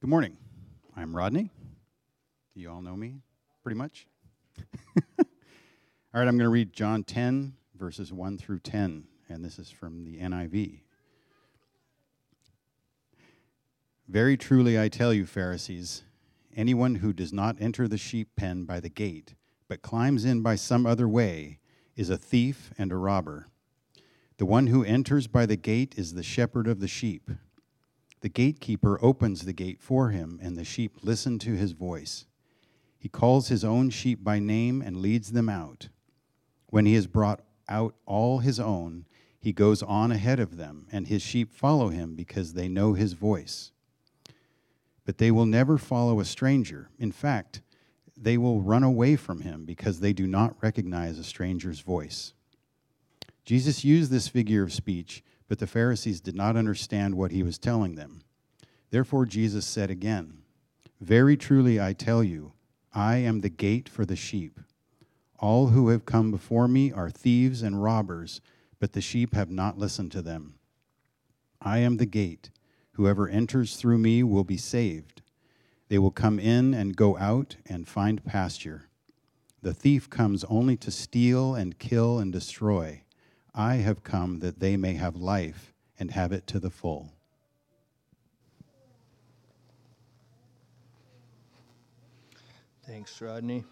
Good morning. I'm Rodney. You all know me, pretty much. All right, I'm going to read John 10, verses 1 through 10, and this is from the NIV. Very truly I tell you, Pharisees, anyone who does not enter the sheep pen by the gate, but climbs in by some other way, is a thief and a robber. The one who enters by the gate is the shepherd of the sheep. The gatekeeper opens the gate for him, and the sheep listen to his voice. He calls his own sheep by name and leads them out. When he has brought out all his own, he goes on ahead of them, and his sheep follow him because they know his voice. But they will never follow a stranger. In fact, they will run away from him because they do not recognize a stranger's voice. Jesus used this figure of speech, but the Pharisees did not understand what he was telling them. Therefore Jesus said again, very truly I tell you, I am the gate for the sheep. All who have come before me are thieves and robbers, but the sheep have not listened to them. I am the gate. Whoever enters through me will be saved. They will come in and go out and find pasture. The thief comes only to steal and kill and destroy. I have come that they may have life and have it to the full. Thanks, Rodney.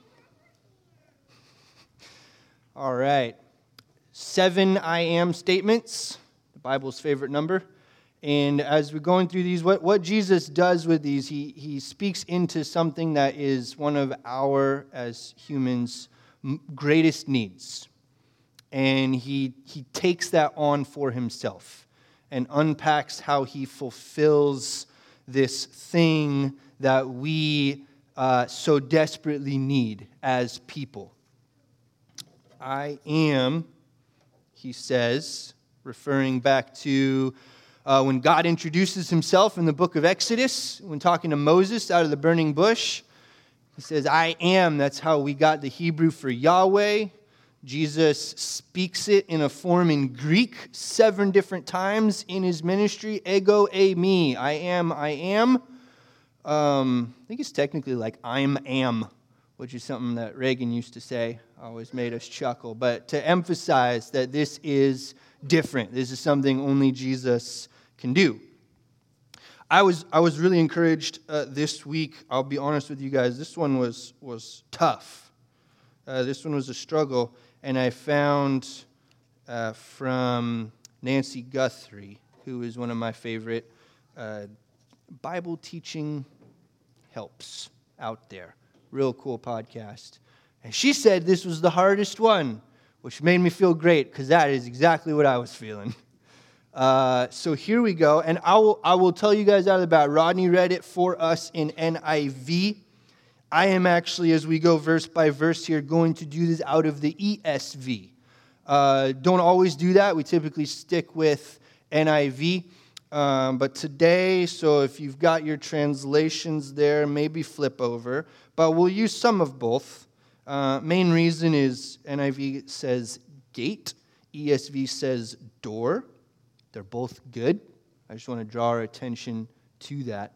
All right. 7 I am statements, the Bible's favorite number. And as we're going through these, what Jesus does with these, he speaks into something that is one of our, as humans, greatest needs. And he takes that on for himself and unpacks how he fulfills this thing that we so desperately need as people. I am, he says, referring back to when God introduces himself in the book of Exodus, when talking to Moses out of the burning bush. He says, I am. That's how we got the Hebrew for Yahweh. Jesus speaks it in a form in Greek 7 different times in his ministry. Ego, eimi. I am, I am. I think it's technically like I'm am, which is something that Reagan used to say. Always made us chuckle. But to emphasize that this is different. This is something only Jesus can do. I was really encouraged this week. I'll be honest with you guys. This one was tough. This one was a struggle. And I found from Nancy Guthrie, who is one of my favorite Bible teaching helps out there. Real cool podcast. And she said this was the hardest one, which made me feel great because that is exactly what I was feeling. So here we go. And I will tell you guys out of the bat, Rodney read it for us in NIV. I am actually, as we go verse by verse here, going to do this out of the ESV. Don't always do that. We typically stick with NIV. But today, so if you've got your translations there, maybe flip over. But we'll use some of both. Main reason is NIV says gate. ESV says door. They're both good. I just want to draw our attention to that.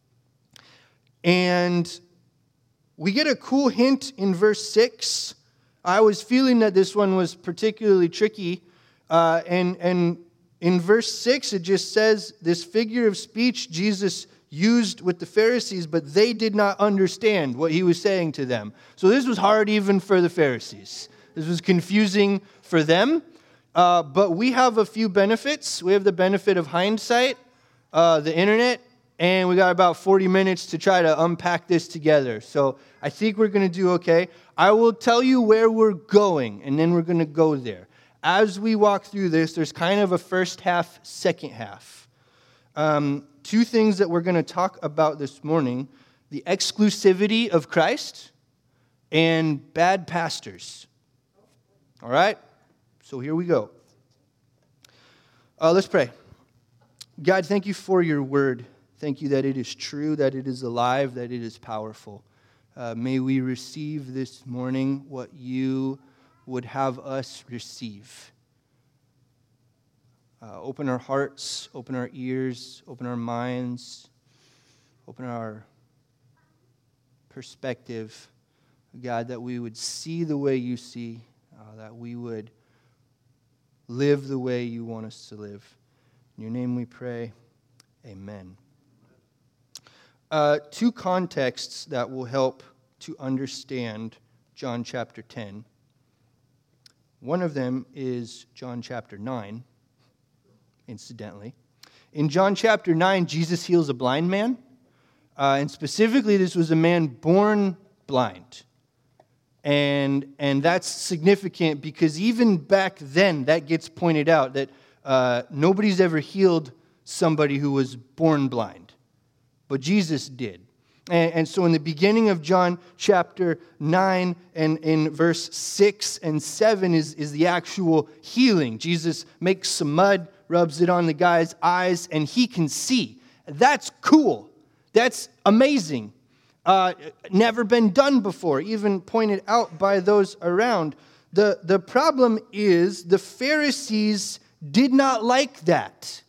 And we get a cool hint in verse 6. I was feeling that this one was particularly tricky. And in verse 6, it just says, this figure of speech Jesus used with the Pharisees, but they did not understand what he was saying to them. So this was hard even for the Pharisees. This was confusing for them. But we have a few benefits. We have the benefit of hindsight, the internet, and we got about 40 minutes to try to unpack this together. So I think we're going to do okay. I will tell you where we're going, and then we're going to go there. As we walk through this, there's kind of a first half, second half. 2 things that we're going to talk about this morning: the exclusivity of Christ and bad pastors. All right? So here we go. Let's pray. God, thank you for your word. Thank you that it is true, that it is alive, that it is powerful. May we receive this morning what you would have us receive. Open our hearts, open our ears, open our minds. Open our perspective, God, that we would see the way you see, that we would live the way you want us to live. In your name we pray. Amen. Two contexts that will help to understand John chapter 10. One of them is John chapter 9, incidentally. In John chapter 9, Jesus heals a blind man. And specifically, this was a man born blind. And that's significant because even back then, that gets pointed out that nobody's ever healed somebody who was born blind. But Jesus did. And so in the beginning of John chapter 9 and in verse 6 and 7 is the actual healing. Jesus makes some mud, rubs it on the guy's eyes, and he can see. That's cool. That's amazing. Never been done before, even pointed out by those around. The problem is the Pharisees did not like that.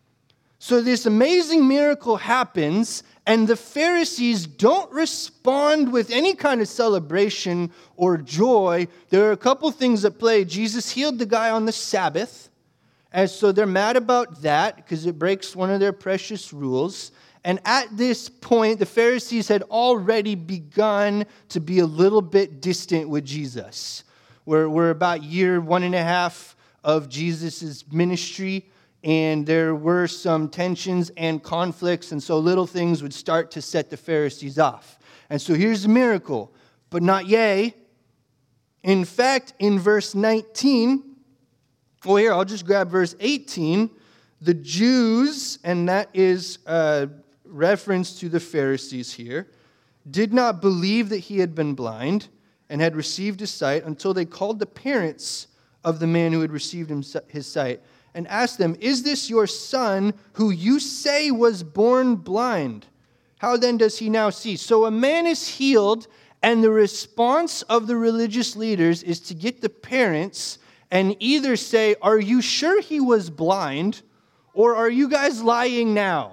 So this amazing miracle happens, and the Pharisees don't respond with any kind of celebration or joy. There are a couple things at play. Jesus healed the guy on the Sabbath, and so they're mad about that because it breaks one of their precious rules. And at this point, the Pharisees had already begun to be a little bit distant with Jesus. We're about year 1.5 of Jesus' ministry, and there were some tensions and conflicts, and so little things would start to set the Pharisees off. And so here's the miracle, but not yay. In fact, in verse 19, well, here, I'll just grab verse 18. The Jews, and that is reference to the Pharisees here, did not believe that he had been blind and had received his sight until they called the parents of the man who had received his sight and asked them, "Is this your son who you say was born blind? How then does he now see?" So a man is healed, and the response of the religious leaders is to get the parents and either say, "Are you sure he was blind?" or "Are you guys lying now?"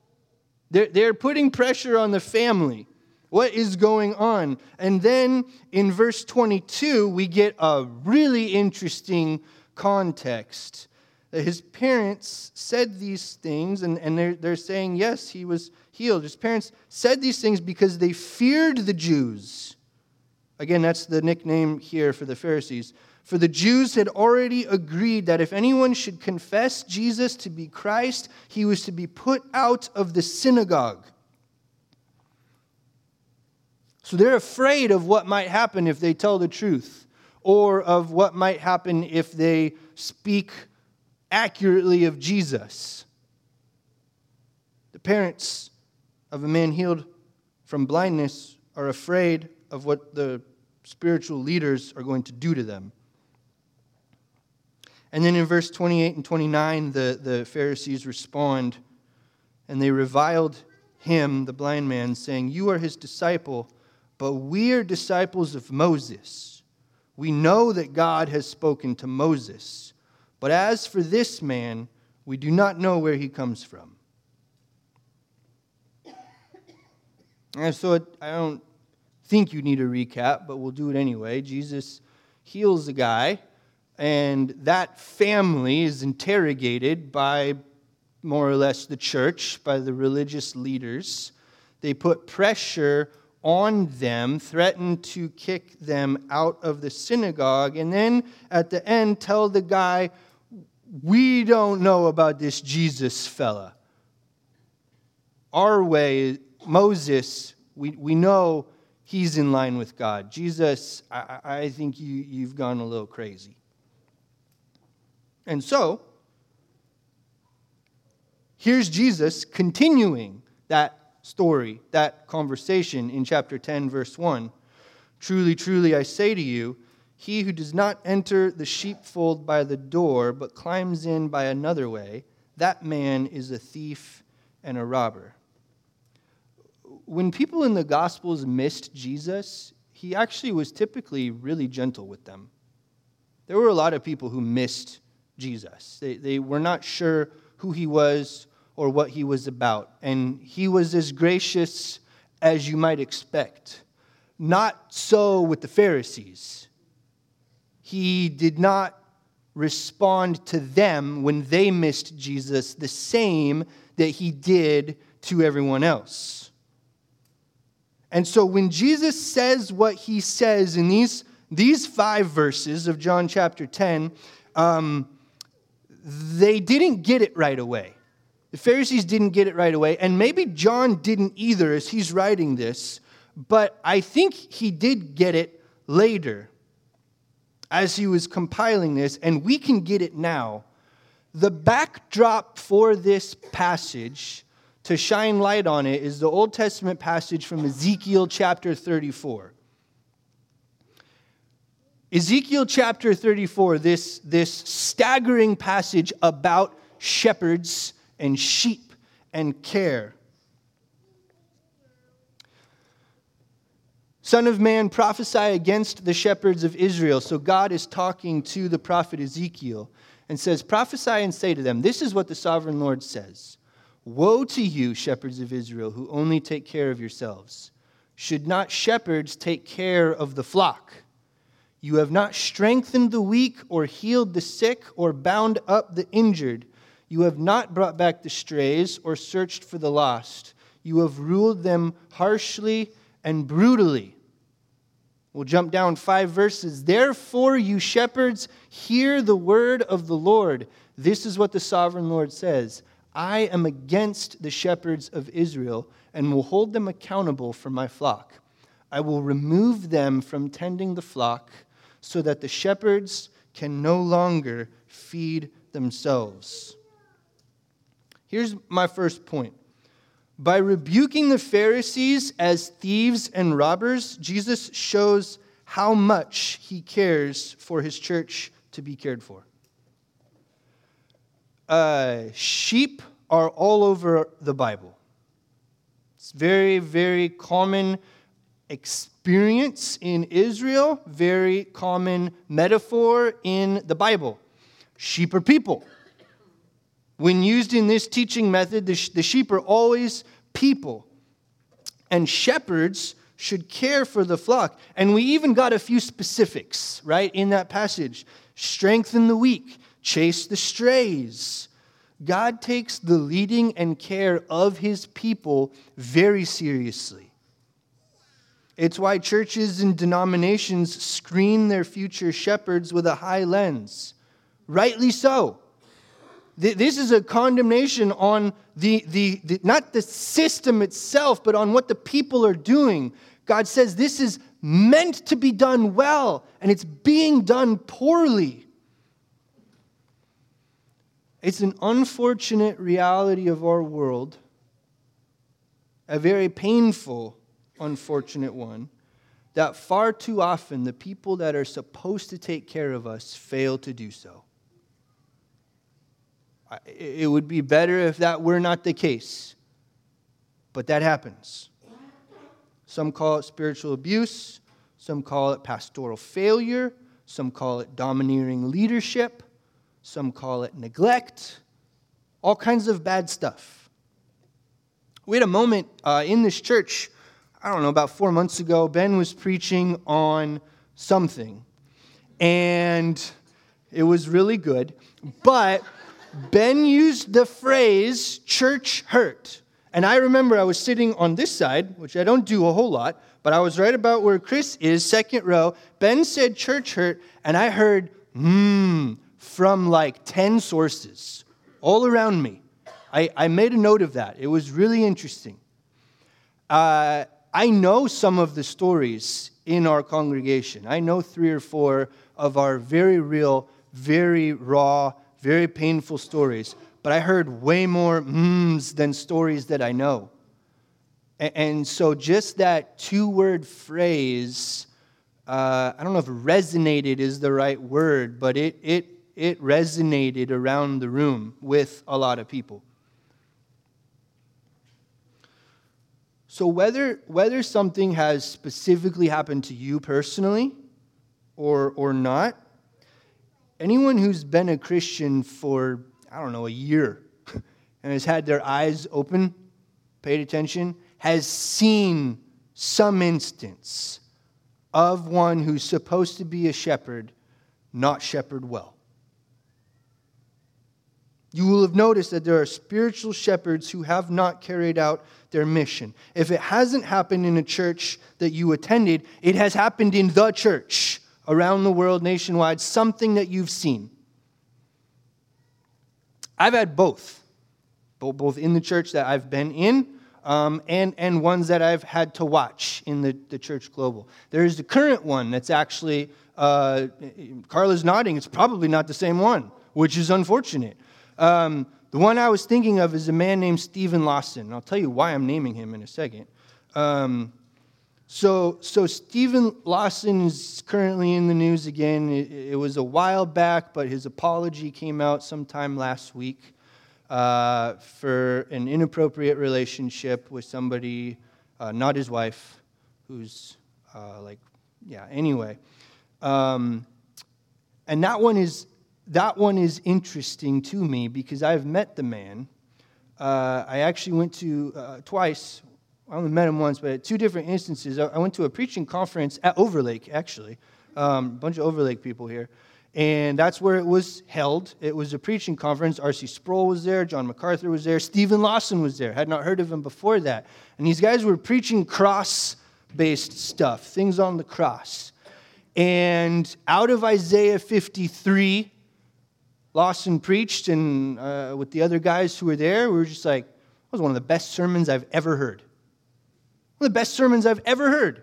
They're putting pressure on the family. What is going on? And then in verse 22, we get a really interesting context. His parents said these things, and they're saying, yes, he was healed. His parents said these things because they feared the Jews. Again, that's the nickname here for the Pharisees. For the Jews had already agreed that if anyone should confess Jesus to be Christ, he was to be put out of the synagogue. So they're afraid of what might happen if they tell the truth, or of what might happen if they speak accurately of Jesus. The parents of a man healed from blindness are afraid of what the spiritual leaders are going to do to them. And then in verse 28 and 29, the Pharisees respond, and they reviled him, the blind man, saying, "You are his disciple, but we are disciples of Moses. We know that God has spoken to Moses. But as for this man, we do not know where he comes from." And so I don't think you need a recap, but we'll do it anyway. Jesus heals a guy, and that family is interrogated by more or less the church, by the religious leaders. They put pressure on them, threaten to kick them out of the synagogue, and then at the end tell the guy, "We don't know about this Jesus fella. Our way, Moses, we know he's in line with God. Jesus, I think you've gone a little crazy." And so, here's Jesus continuing that story, that conversation in chapter 10, verse 1. "Truly, truly, I say to you, he who does not enter the sheepfold by the door, but climbs in by another way, that man is a thief and a robber." When people in the Gospels missed Jesus, he actually was typically really gentle with them. There were a lot of people who missed Jesus. They were not sure who he was or what he was about. And he was as gracious as you might expect. Not so with the Pharisees. He did not respond to them when they missed Jesus the same that he did to everyone else. And so when Jesus says what he says in these 5 verses of John chapter 10, they didn't get it right away. The Pharisees didn't get it right away, and maybe John didn't either as he's writing this, but I think he did get it later as he was compiling this, and we can get it now. The backdrop for this passage, to shine light on it, is the Old Testament passage from Ezekiel chapter 34. Ezekiel chapter 34, this staggering passage about shepherds and sheep and care. Son of man, prophesy against the shepherds of Israel. So God is talking to the prophet Ezekiel and says, prophesy and say to them, this is what the sovereign Lord says. Woe to you, shepherds of Israel, who only take care of yourselves. Should not shepherds take care of the flock? You have not strengthened the weak or healed the sick or bound up the injured. You have not brought back the strays or searched for the lost. You have ruled them harshly and brutally. We'll jump down 5 verses. Therefore, you shepherds, hear the word of the Lord. This is what the sovereign Lord says. I am against the shepherds of Israel and will hold them accountable for my flock. I will remove them from tending the flock so that the shepherds can no longer feed themselves. Here's my first point. By rebuking the Pharisees as thieves and robbers, Jesus shows how much he cares for his church to be cared for. Sheep are all over the Bible. It's very, very common experience in Israel, very common metaphor in the Bible. Sheep are people. When used in this teaching method, the sheep are always people. And shepherds should care for the flock. And we even got a few specifics, right, in that passage. Strengthen the weak, chase the strays. God takes the leading and care of his people very seriously. It's why churches and denominations screen their future shepherds with a high lens. Rightly so. This is a condemnation on the not the system itself, but on what the people are doing. God says this is meant to be done well, and it's being done poorly. It's an unfortunate reality of our world, a very painful, unfortunate one, that far too often the people that are supposed to take care of us fail to do so. It would be better if that were not the case, but that happens. Some call it spiritual abuse, some call it pastoral failure, some call it domineering leadership, some call it neglect, all kinds of bad stuff. We had a moment in this church, I don't know, about 4 months ago. Ben was preaching on something, and it was really good, but Ben used the phrase church hurt. And I remember I was sitting on this side, which I don't do a whole lot, but I was right about where Chris is, second row. Ben said church hurt, and I heard, from like 10 sources all around me. I made a note of that. It was really interesting. I know some of the stories in our congregation. I know 3 or 4 of our very real, very raw, very painful stories. But I heard way more than stories that I know. And so just that 2-word phrase, I don't know if resonated is the right word, but it resonated around the room with a lot of people. So whether something has specifically happened to you personally or not, anyone who's been a Christian for, I don't know, a year and has had their eyes open, paid attention, has seen some instance of one who's supposed to be a shepherd not shepherd well. You will have noticed that there are spiritual shepherds who have not carried out their mission. If it hasn't happened in a church that you attended, it has happened in the church around the world, nationwide, something that you've seen. I've had both in the church that I've been in, and ones that I've had to watch in the church global. There's the current one that's actually, Carla's nodding, it's probably not the same one, which is unfortunate. The one I was thinking of is a man named Stephen Lawson, and I'll tell you why I'm naming him in a second. So Stephen Lawson is currently in the news again. It was a while back, but his apology came out sometime last week for an inappropriate relationship with somebody, not his wife, who's anyway. And that one is interesting to me because I've met the man. I actually went to twice. I only met him once, but at two different instances. I went to a preaching conference at Overlake, actually. A bunch of Overlake people here. And that's where it was held. It was a preaching conference. R.C. Sproul was there. John MacArthur was there. Stephen Lawson was there. Had not heard of him before that. And these guys were preaching cross-based stuff, things on the cross. And out of Isaiah 53, Lawson preached, and with the other guys who were there, we were just like, that was one of the best sermons I've ever heard. One of the best sermons I've ever heard.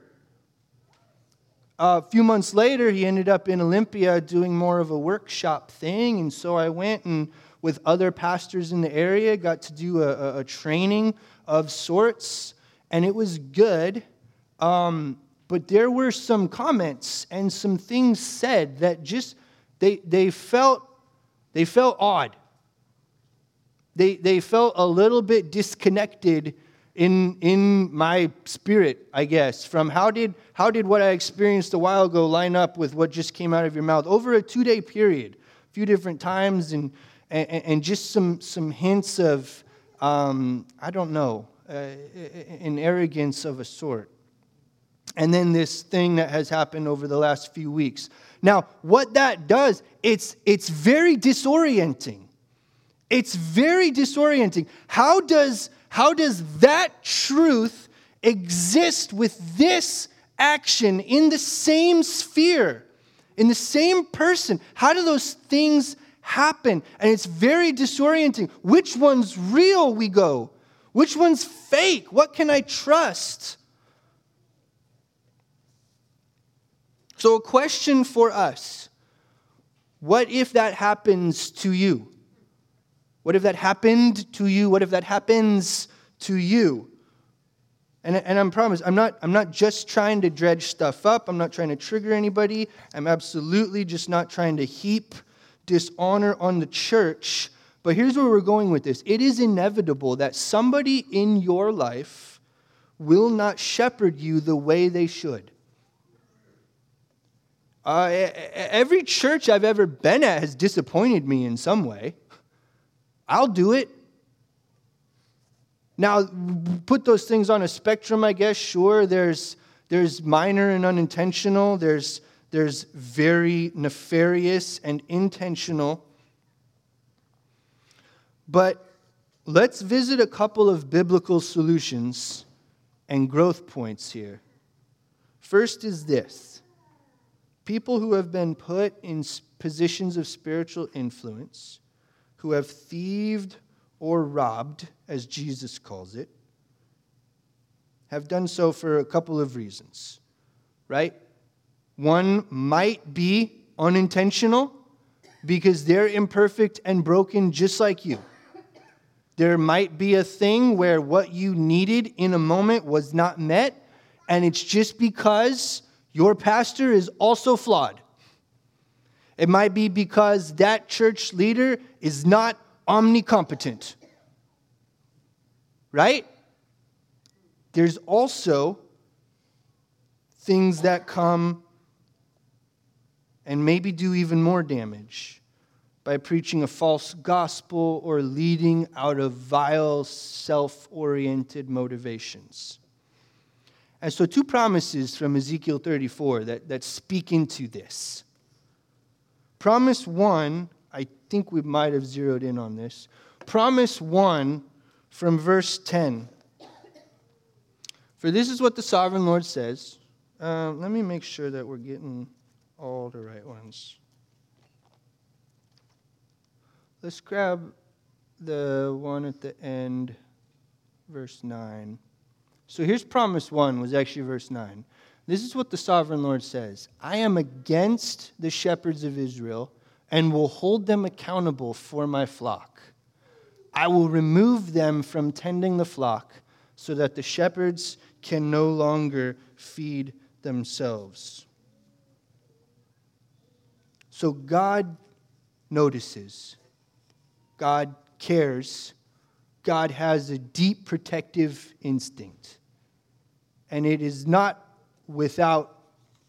A few months later, he ended up in Olympia doing more of a workshop thing, and so I went and with other pastors in the area, got to do a training of sorts, and it was good, but there were some comments and some things said that just, they felt odd. They felt a little bit disconnected in my spirit, I guess, from how did what I experienced a while ago line up with what just came out of your mouth over a 2-day period, a few different times, and just some hints of I don't know, an arrogance of a sort. And then this thing that has happened over the last few weeks. Now, what that does, it's very disorienting. It's very disorienting. How does that truth exist with this action in the same sphere, in the same person? How do those things happen? And it's very disorienting. Which one's real, we go? Which one's fake? What can I trust? So a question for us. What if that happens to you? What if that happened to you? What if that happens to you? And I promise, I'm not just trying to dredge stuff up. I'm not trying to trigger anybody. I'm absolutely just not trying to heap dishonor on the church. But here's where we're going with this. It is inevitable that somebody in your life will not shepherd you the way they should. Every church I've ever been at has disappointed me in some way. I'll do it. Now, put those things on a spectrum, I guess. Sure, there's minor and unintentional. There's very nefarious and intentional. But let's visit a couple of biblical solutions and growth points here. First is this. People who have been put in positions of spiritual influence, who have thieved or robbed, as Jesus calls it, have done so for a couple of reasons, right? One might be unintentional because they're imperfect and broken just like you. There might be a thing where what you needed in a moment was not met, and it's just because your pastor is also flawed. It might be because that church leader is not omnicompetent. Right? There's also things that come and maybe do even more damage by preaching a false gospel or leading out of vile, self-oriented motivations. And so 2 promises from Ezekiel 34 that speak into this. Promise 1, I think we might have zeroed in on this. Promise 1 from verse 10. For this is what the sovereign Lord says. Let me make sure that we're getting all the right ones. Let's grab the one at the end, verse 9. So here's promise 1, was actually verse 9. This is what the sovereign Lord says. I am against the shepherds of Israel and will hold them accountable for my flock. I will remove them from tending the flock so that the shepherds can no longer feed themselves. So God notices. God cares. God has a deep protective instinct. And it is not without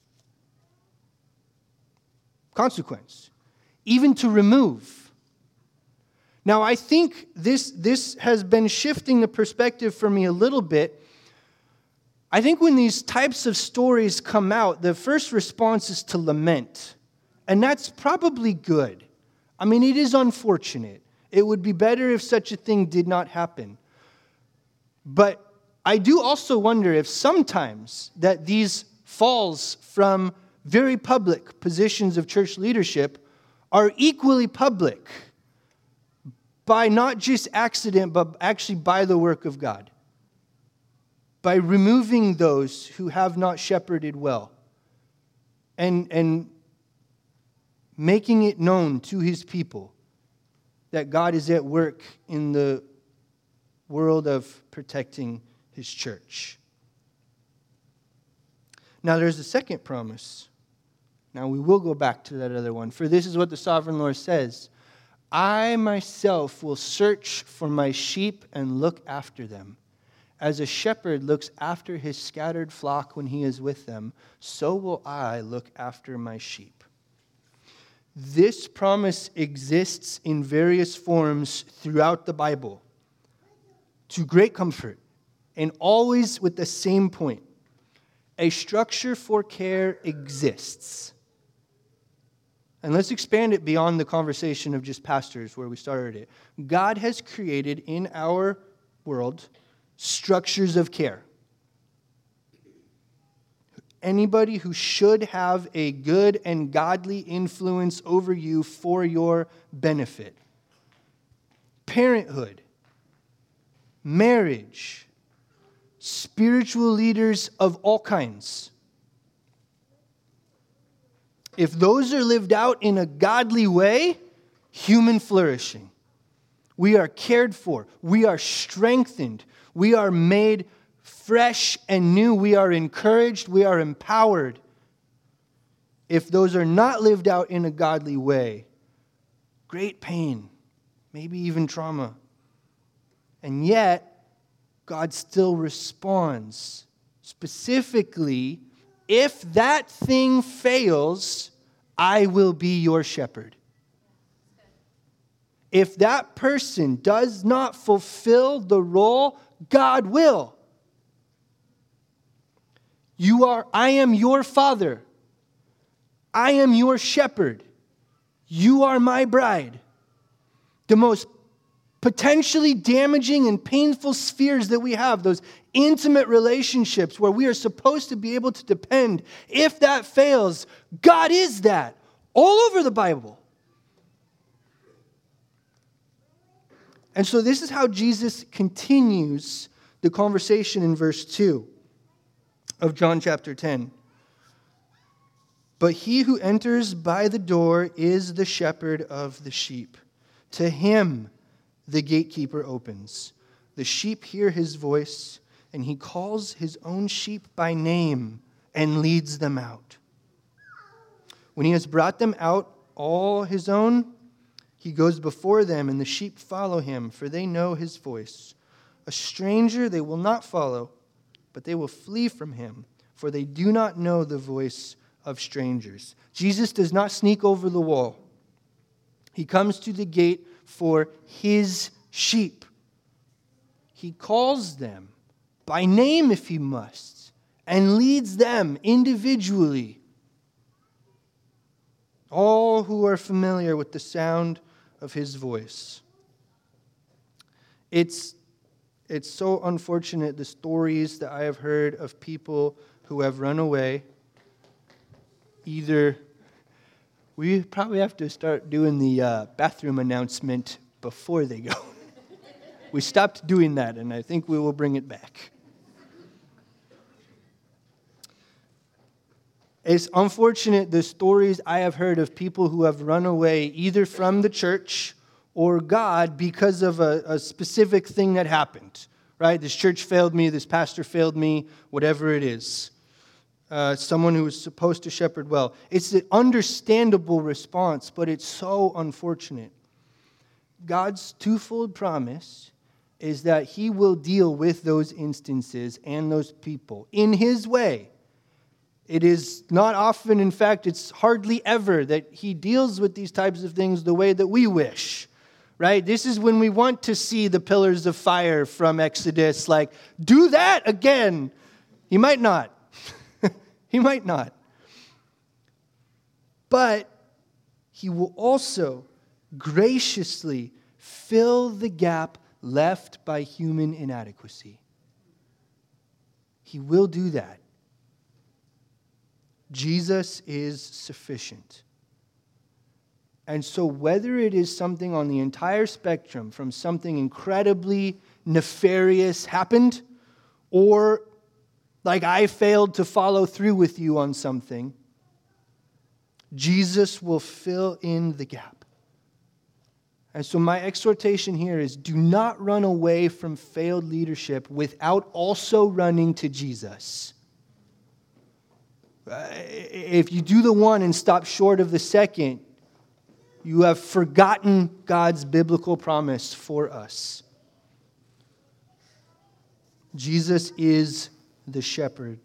consequence, even to remove. Now, I think this has been shifting the perspective for me a little bit. I think when these types of stories come out, the first response is to lament. And that's probably good. I mean, it is unfortunate. It would be better if such a thing did not happen. But I do also wonder if sometimes that these falls from very public positions of church leadership are equally public by not just accident, but actually by the work of God. By removing those who have not shepherded well and making it known to his people that God is at work in the world of protecting his church. Now there's a second promise. Now we will go back to that other one. For this is what the sovereign Lord says. I myself will search for my sheep and look after them. As a shepherd looks after his scattered flock when he is with them, so will I look after my sheep. This promise exists in various forms throughout the Bible, to great comfort, and always with the same point. A structure for care exists. And let's expand it beyond the conversation of just pastors where we started it. God has created in our world structures of care. Anybody who should have a good and godly influence over you for your benefit. Parenthood, marriage, spiritual leaders of all kinds. If those are lived out in a godly way, human flourishing. We are cared for. We are strengthened. We are made fresh and new. We are encouraged. We are empowered. If those are not lived out in a godly way, great pain, maybe even trauma. And yet, God still responds. Specifically, if that thing fails, I will be your shepherd. If that person does not fulfill the role, God will. I am your father. I am your shepherd. You are my bride. The most potentially damaging and painful spheres that we have, those intimate relationships where we are supposed to be able to depend. If that fails, God is that. All over the Bible. And so this is how Jesus continues the conversation in verse 2 of John chapter 10. But he who enters by the door is the shepherd of the sheep. To him the gatekeeper opens. The sheep hear his voice, and he calls his own sheep by name and leads them out. When he has brought them out, all his own, he goes before them, and the sheep follow him, for they know his voice. A stranger they will not follow, but they will flee from him, for they do not know the voice of strangers. Jesus does not sneak over the wall. He comes to the gate for his sheep. He calls them by name if he must, and leads them individually. All who are familiar with the sound of his voice. It's so unfortunate, the stories that I have heard of people who have run away. Either, we probably have to start doing the bathroom announcement before they go. We stopped doing that, and I think we will bring it back. It's unfortunate, the stories I have heard of people who have run away either from the church or God because of a specific thing that happened, right? This church failed me, this pastor failed me, whatever it is. Someone who was supposed to shepherd well. It's an understandable response, but it's so unfortunate. God's twofold promise is that he will deal with those instances and those people in his way. It is not often, in fact, it's hardly ever that he deals with these types of things the way that we wish, right? This is when we want to see the pillars of fire from Exodus, like, do that again. He might not. He might not. But he will also graciously fill the gap left by human inadequacy. He will do that. Jesus is sufficient. And so whether it is something on the entire spectrum, from something incredibly nefarious happened, or like I failed to follow through with you on something, Jesus will fill in the gap. And so my exhortation here is, do not run away from failed leadership without also running to Jesus. If you do the one and stop short of the second, you have forgotten God's biblical promise for us. Jesus is the shepherd.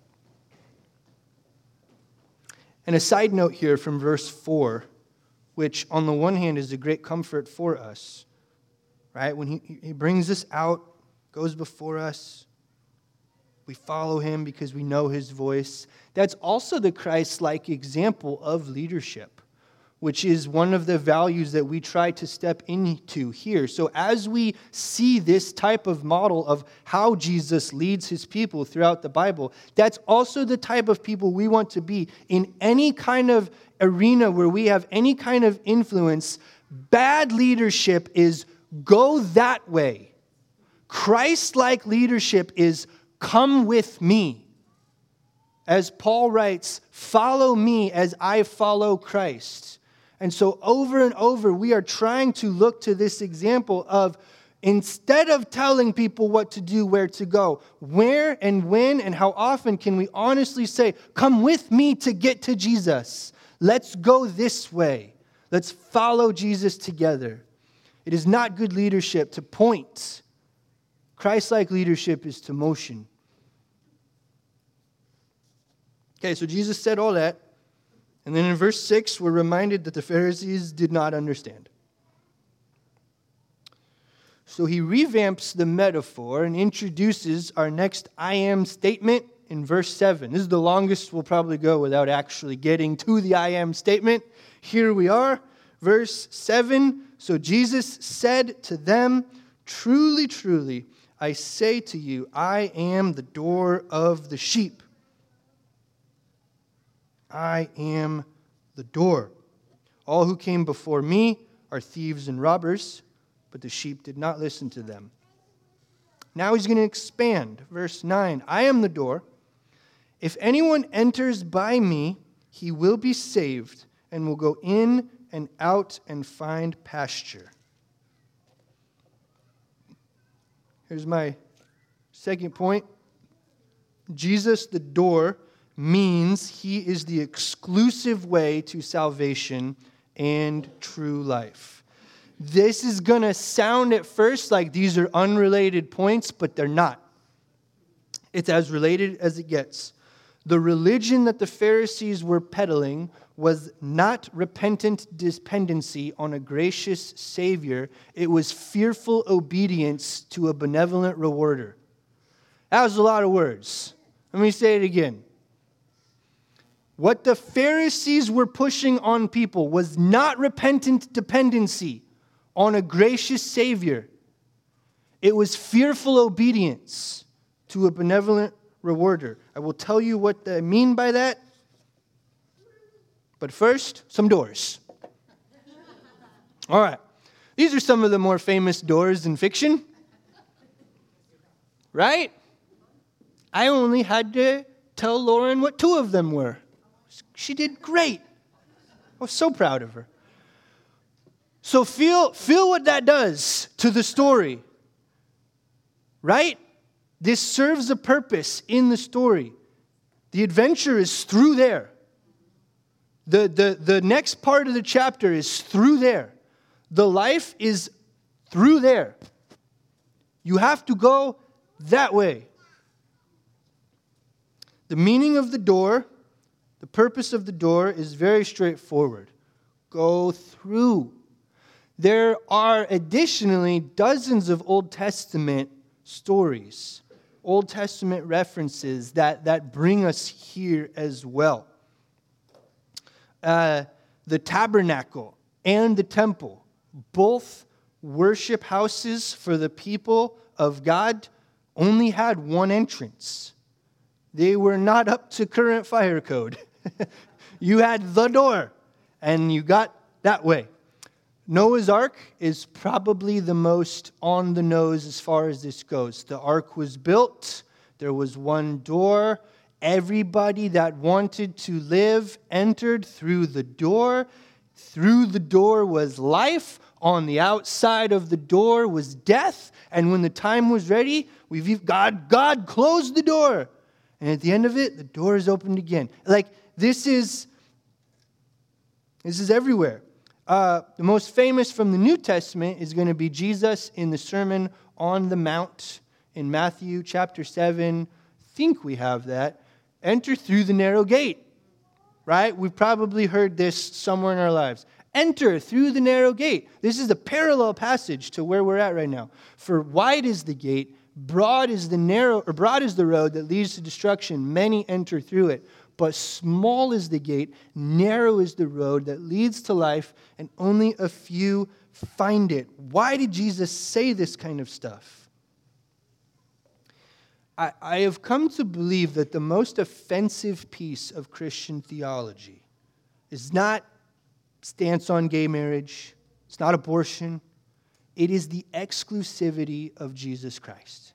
And a side note here from verse 4, which on the one hand is a great comfort for us, right? When he brings us out, goes before us, we follow him because we know his voice. That's also the Christ-like example of leadership, which is one of the values that we try to step into here. So as we see this type of model of how Jesus leads his people throughout the Bible, that's also the type of people we want to be in any kind of arena where we have any kind of influence. Bad leadership is go that way. Christ-like leadership is come with me. As Paul writes, follow me as I follow Christ. And so over and over, we are trying to look to this example of, instead of telling people what to do, where to go, where and when and how often can we honestly say, come with me to get to Jesus. Let's go this way. Let's follow Jesus together. It is not good leadership to point. Christ-like leadership is to motion. Okay, so Jesus said all that. And then in verse 6, we're reminded that the Pharisees did not understand. So he revamps the metaphor and introduces our next I am statement in verse 7. This is the longest we'll probably go without actually getting to the I am statement. Here we are, verse 7. So Jesus said to them, truly, truly, I say to you, I am the door of the sheep. I am the door. All who came before me are thieves and robbers, but the sheep did not listen to them. Now he's going to expand. Verse 9, I am the door. If anyone enters by me, he will be saved and will go in and out and find pasture. Here's my second point. Jesus, the door, means he is the exclusive way to salvation and true life. This is going to sound at first like these are unrelated points, but they're not. It's as related as it gets. The religion that the Pharisees were peddling was not repentant dependency on a gracious Savior. It was fearful obedience to a benevolent rewarder. That was a lot of words. Let me say it again. What the Pharisees were pushing on people was not repentant dependency on a gracious Savior. It was fearful obedience to a benevolent rewarder. I will tell you what I mean by that. But first, some doors. All right. These are some of the more famous doors in fiction. Right? I only had to tell Lauren what 2 of them were. She did great. I was so proud of her. So feel what that does to the story. Right? This serves a purpose in the story. The adventure is through there. The next part of the chapter is through there. The life is through there. You have to go that way. The meaning of the door, the purpose of the door is very straightforward. Go through. There are additionally dozens of Old Testament stories, Old Testament references that bring us here as well. The tabernacle and the temple, both worship houses for the people of God, only had one entrance. They were not up to current fire code. You had the door, and you got that way. Noah's Ark is probably the most on the nose as far as this goes. The ark was built. There was one door. Everybody that wanted to live entered through the door. Through the door was life. On the outside of the door was death. And when the time was ready, God closed the door. And at the end of it, the door is opened again. Like, this is everywhere. The most famous from the New Testament is going to be Jesus in the Sermon on the Mount in Matthew chapter 7. I think we have that. Enter through the narrow gate. Right? We've probably heard this somewhere in our lives. Enter through the narrow gate. This is a parallel passage to where we're at right now. For wide is the gate, broad is the road that leads to destruction. Many enter through it. But small is the gate, narrow is the road that leads to life, and only a few find it. Why did Jesus say this kind of stuff? I have come to believe that the most offensive piece of Christian theology is not stance on gay marriage. It's not abortion. It is the exclusivity of Jesus Christ.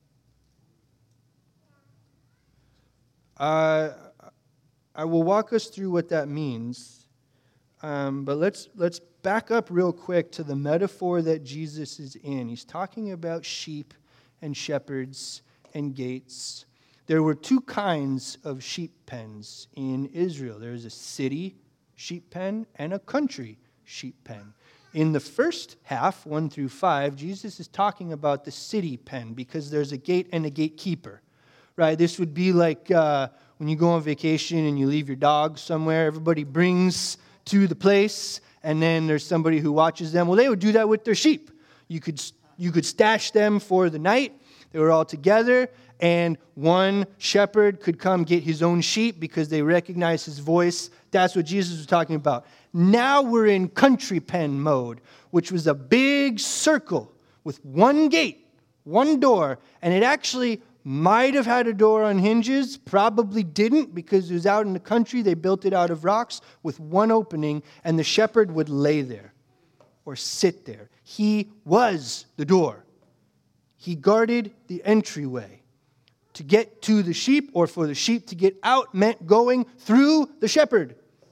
I will walk us through what that means, but let's back up real quick to the metaphor that Jesus is in. He's talking about sheep and shepherds and gates. There were 2 kinds of sheep pens in Israel. There's a city sheep pen and a country sheep pen. In the first half, 1 through 5, Jesus is talking about the city pen because there's a gate and a gatekeeper. Right? This would be like when you go on vacation and you leave your dog somewhere. Everybody brings to the place, and then there's somebody who watches them. Well, they would do that with their sheep. You could stash them for the night. They were all together, and one shepherd could come get his own sheep because they recognized his voice. That's what Jesus was talking about. Now we're in country pen mode, which was a big circle with one gate, one door, and it actually might have had a door on hinges, probably didn't because it was out in the country. They built it out of rocks with one opening, and the shepherd would lay there or sit there. He was the door. He guarded the entryway. To get to the sheep or for the sheep to get out meant going through the shepherd.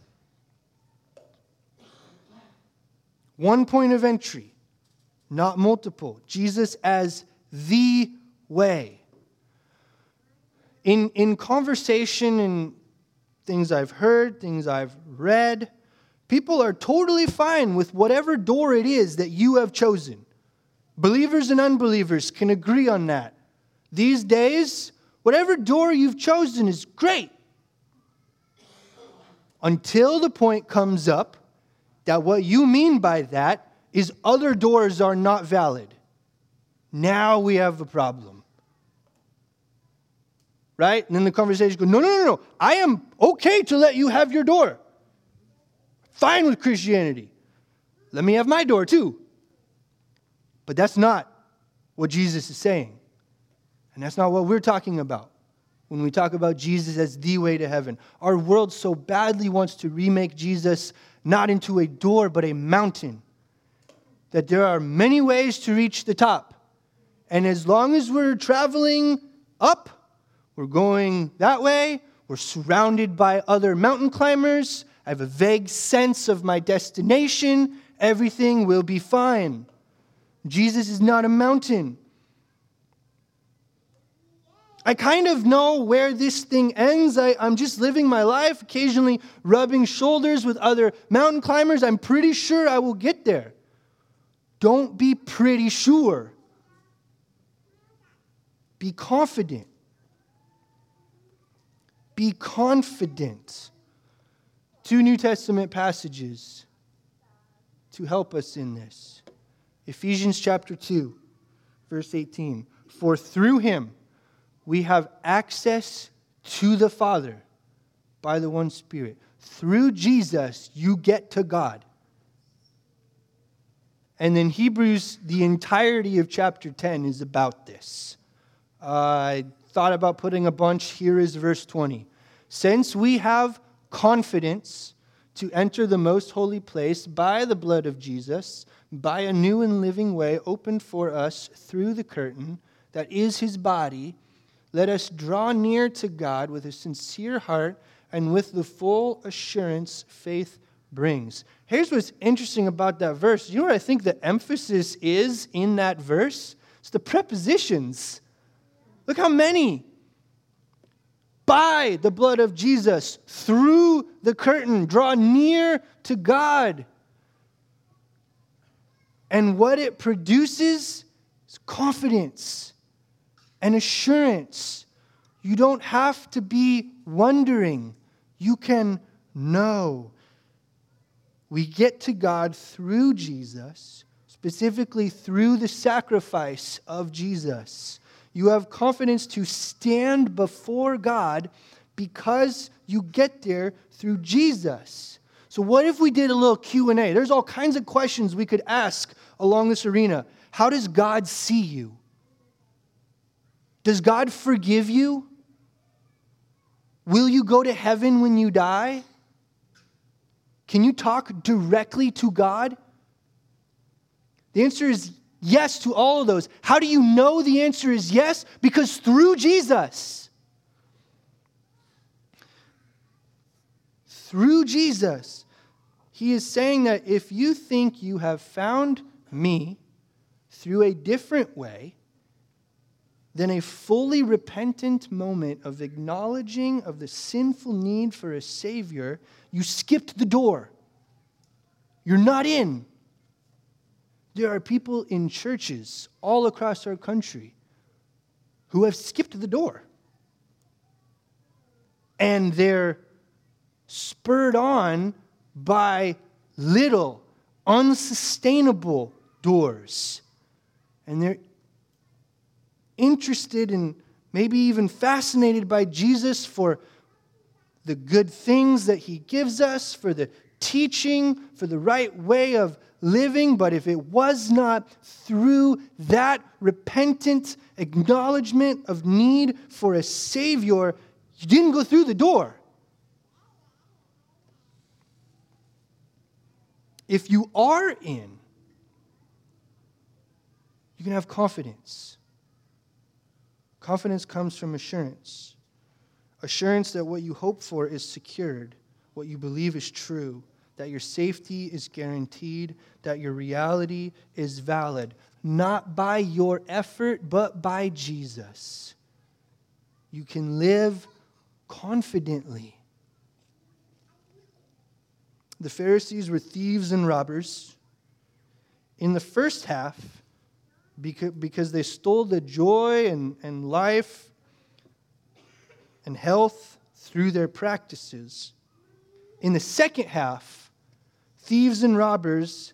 One point of entry, not multiple. Jesus as the way. In conversation and things I've heard, things I've read, people are totally fine with whatever door it is that you have chosen. Believers and unbelievers can agree on that. These days, whatever door you've chosen is great. until the point comes up that what you mean by that is other doors are not valid. Now we have a problem. Right? And then the conversation goes, no. I am okay to let you have your door. Fine with Christianity. Let me have my door too. But that's not what Jesus is saying. And that's not what we're talking about when we talk about Jesus as the way to heaven. Our world so badly wants to remake Jesus not into a door, but a mountain. That there are many ways to reach the top. And as long as we're traveling up, we're going that way, we're surrounded by other mountain climbers, I have a vague sense of my destination, everything will be fine. Jesus is not a mountain. I kind of know where this thing ends. I'm just living my life, occasionally rubbing shoulders with other mountain climbers. I'm pretty sure I will get there. Don't be pretty sure. Be confident. Be confident. 2 New Testament passages to help us in this. Ephesians chapter 2, verse 18. For through him we have access to the Father by the one Spirit. Through Jesus, you get to God. And then Hebrews, the entirety of chapter 10 is about this. I thought about putting a bunch. Here is verse 20. Since we have confidence to enter the most holy place by the blood of Jesus, by a new and living way opened for us through the curtain that is his body, let us draw near to God with a sincere heart and with the full assurance faith brings. Here's what's interesting about that verse. You know what I think the emphasis is in that verse? It's the prepositions. Look how many. By the blood of Jesus, through the curtain, draw near to God. And what it produces is confidence and assurance. You don't have to be wondering. You can know. We get to God through Jesus, specifically through the sacrifice of Jesus. You have confidence to stand before God because you get there through Jesus. So what if we did a little Q&A? There's all kinds of questions we could ask along this arena. How does God see you? Does God forgive you? Will you go to heaven when you die? Can you talk directly to God? The answer is yes to all of those. How do you know the answer is yes? Because through Jesus. Through Jesus. He is saying that if you think you have found me through a different way than a fully repentant moment of acknowledging of the sinful need for a Savior, you skipped the door. You're not in. There are people in churches all across our country who have skipped the door. And they're spurred on by little, unsustainable doors. And they're interested and maybe even fascinated by Jesus for the good things that he gives us, for the teaching, for the right way of living. But if it was not through that repentant acknowledgement of need for a Savior, you didn't go through the door. If you are in, you can have confidence. Confidence comes from assurance. Assurance that what you hope for is secured, what you believe is true, that your safety is guaranteed, that your reality is valid, not by your effort, but by Jesus. You can live confidently. The Pharisees were thieves and robbers. In the first half, because they stole the joy and life and health through their practices. in the second half, thieves and robbers,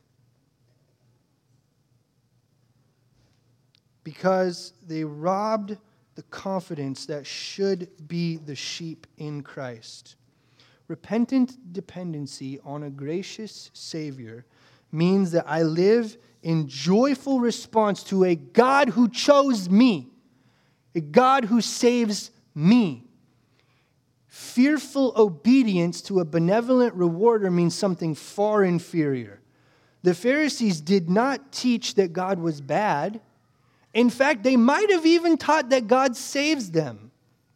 because they robbed the confidence that should be the sheep in Christ. Repentant dependency on a gracious Savior means that I live in joyful response to a God who chose me, a God who saves me. Fearful obedience to a benevolent rewarder means something far inferior. The Pharisees did not teach that God was bad. In fact, they might have even taught that God saves them.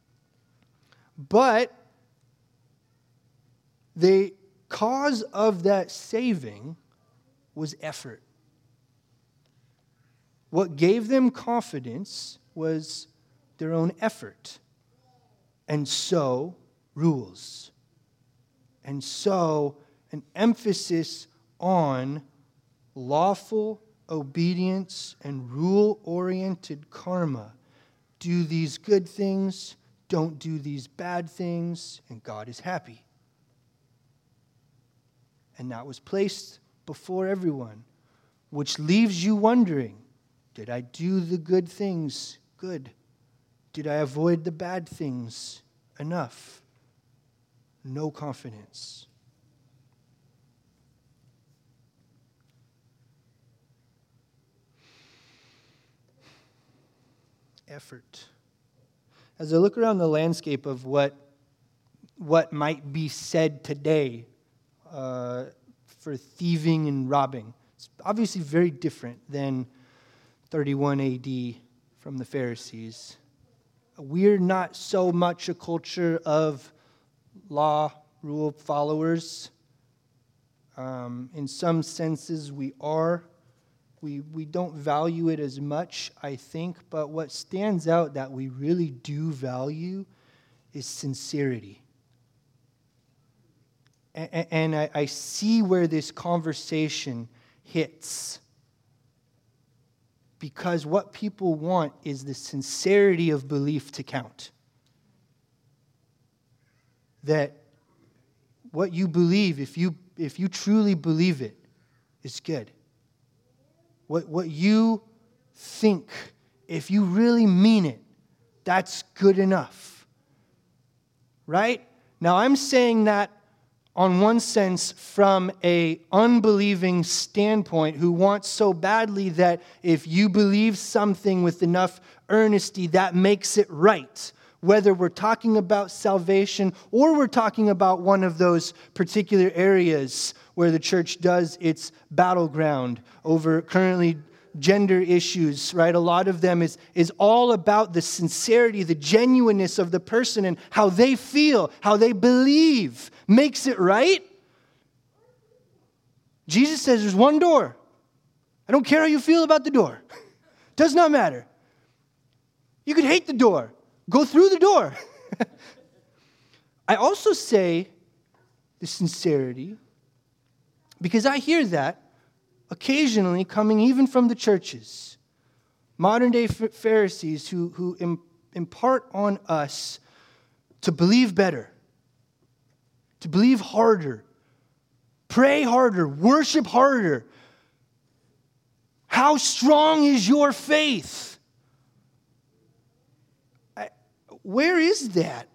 But the cause of that saving was effort. What gave them confidence was their own effort. And so, rules. And so, an emphasis on lawful obedience and rule-oriented karma. Do these good things, don't do these bad things, and God is happy. And that was placed before everyone, which leaves you wondering, did I do the good things good? Did I avoid the bad things enough? No confidence. Effort. As I look around the landscape of what might be said today for thieving and robbing, it's obviously very different than 31 AD from the Pharisees. We're not so much a culture of law, rule followers. In some senses, we are. We don't value it as much, I think, but what stands out that we really do value is sincerity. And I see where this conversation hits. Because what people want is the sincerity of belief to count. That what you believe, if you truly believe it, is good. What you think, if you really mean it, that's good enough. Right? Now I'm saying that on one sense from an unbelieving standpoint who wants so badly that if you believe something with enough earnesty, that makes it right. Whether we're talking about salvation or we're talking about one of those particular areas where the church does its battleground over currently gender issues, right? A lot of them is all about the sincerity, the genuineness of the person and how they feel, how they believe. Makes it right? Jesus says there's one door. I don't care how you feel about the door. Does not matter. You could hate the door. Go through the door. I also say the sincerity because I hear that occasionally coming even from the churches. Modern day Pharisees who impart on us to believe better, to believe harder, pray harder, worship harder. How strong is your faith? Where is that?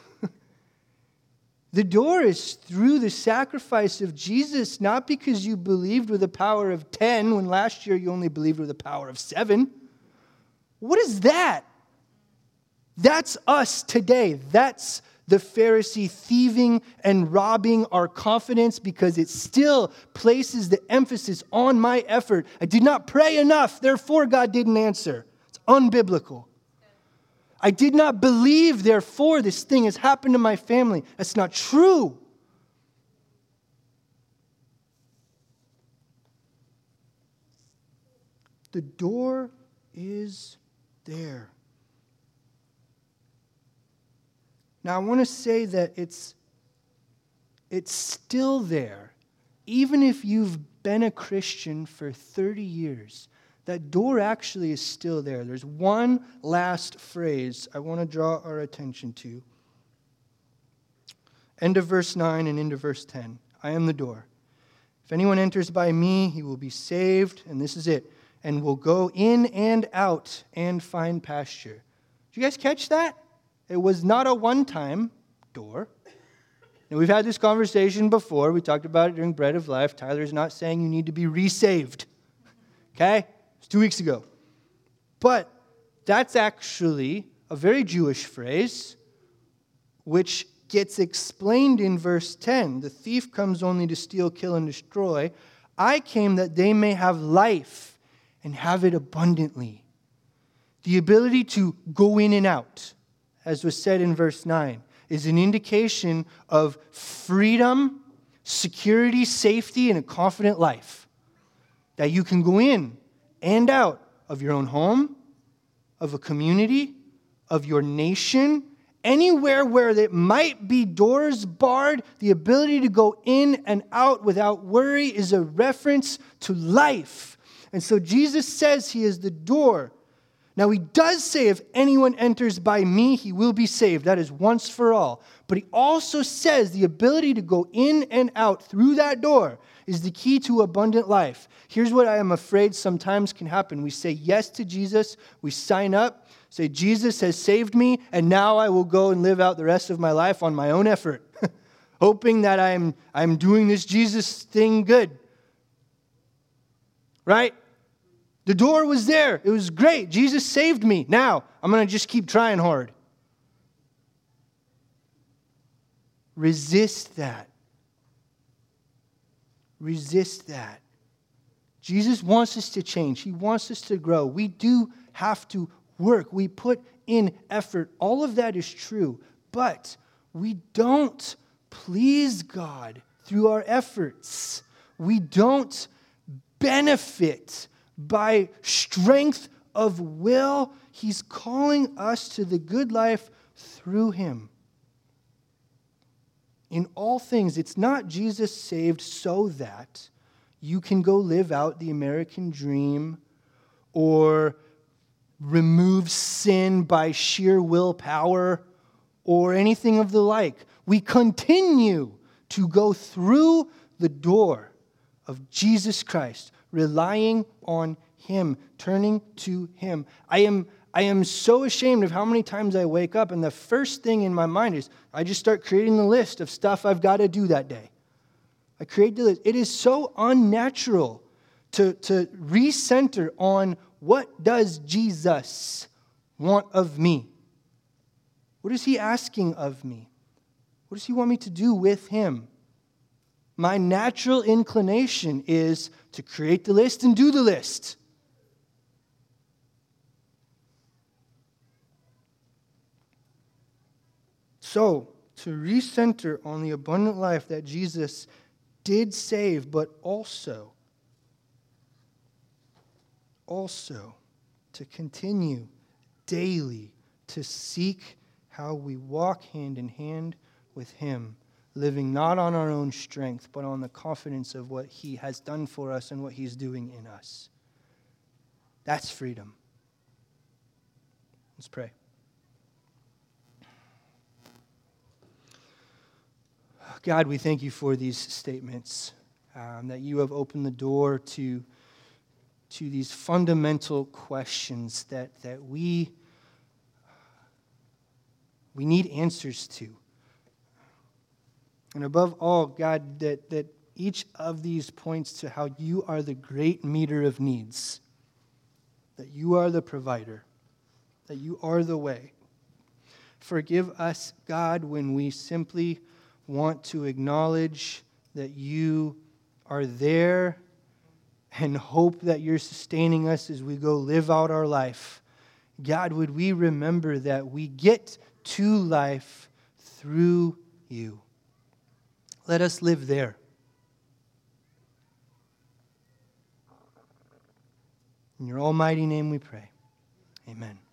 The door is through the sacrifice of Jesus, not because you believed with a power of 10 when last year you only believed with a power of 7. What is that? That's us today. That's the Pharisee thieving and robbing our confidence because it still places the emphasis on my effort. I did not pray enough, therefore God didn't answer. It's unbiblical. I did not believe, therefore this thing has happened to my family. That's not true. The door is there. Now, I want to say that it's still there. Even if you've been a Christian for 30 years, that door actually is still there. There's one last phrase I want to draw our attention to. End of verse 9 and into verse 10. I am the door. If anyone enters by me, he will be saved, and this is it, and will go in and out and find pasture. Did you guys catch that? It was not a one-time door. Now, we've had this conversation before. We talked about it during Bread of Life. Tyler's not saying you need to be resaved. Okay? It was 2 weeks ago. But that's actually a very Jewish phrase, which gets explained in verse 10. The thief comes only to steal, kill, and destroy. I came that they may have life and have it abundantly. The ability to go in and out, as was said in verse 9, is an indication of freedom, security, safety, and a confident life. That you can go in and out of your own home, of a community, of your nation, anywhere where there might be doors barred, the ability to go in and out without worry is a reference to life. And so Jesus says he is the door. Now, he does say, if anyone enters by me, he will be saved. That is once for all. But he also says the ability to go in and out through that door is the key to abundant life. Here's what I am afraid sometimes can happen. We say yes to Jesus, we sign up, say, Jesus has saved me, and now I will go and live out the rest of my life on my own effort, hoping that I'm doing this Jesus thing good. Right? The door was there. It was great. Jesus saved me. Now, I'm going to just keep trying hard. Resist that. Resist that. Jesus wants us to change. He wants us to grow. We do have to work. We put in effort. All of that is true. But we don't please God through our efforts. We don't benefit by strength of will. He's calling us to the good life through him. In all things, it's not Jesus saved so that you can go live out the American dream or remove sin by sheer willpower or anything of the like. We continue to go through the door of Jesus Christ, relying on him, turning to him. I am so ashamed of how many times I wake up and the first thing in my mind is I just start creating the list of stuff I've got to do that day. I create the list. It is so unnatural to recenter on what does Jesus want of me? What is he asking of me? What does he want me to do with him? My natural inclination is to create the list and do the list. So, to recenter on the abundant life that Jesus did save, but also to continue daily to seek how we walk hand in hand with him, living not on our own strength, but on the confidence of what he has done for us and what he's doing in us. That's freedom. Let's pray. God, we thank you for these statements, that you have opened the door to these fundamental questions that we need answers to. And above all, God, that each of these points to how you are the great meter of needs, that you are the provider, that you are the way. Forgive us, God, when we simply want to acknowledge that you are there and hope that you're sustaining us as we go live out our life. God, would we remember that we get to life through you. Let us live there. In your almighty name we pray. Amen.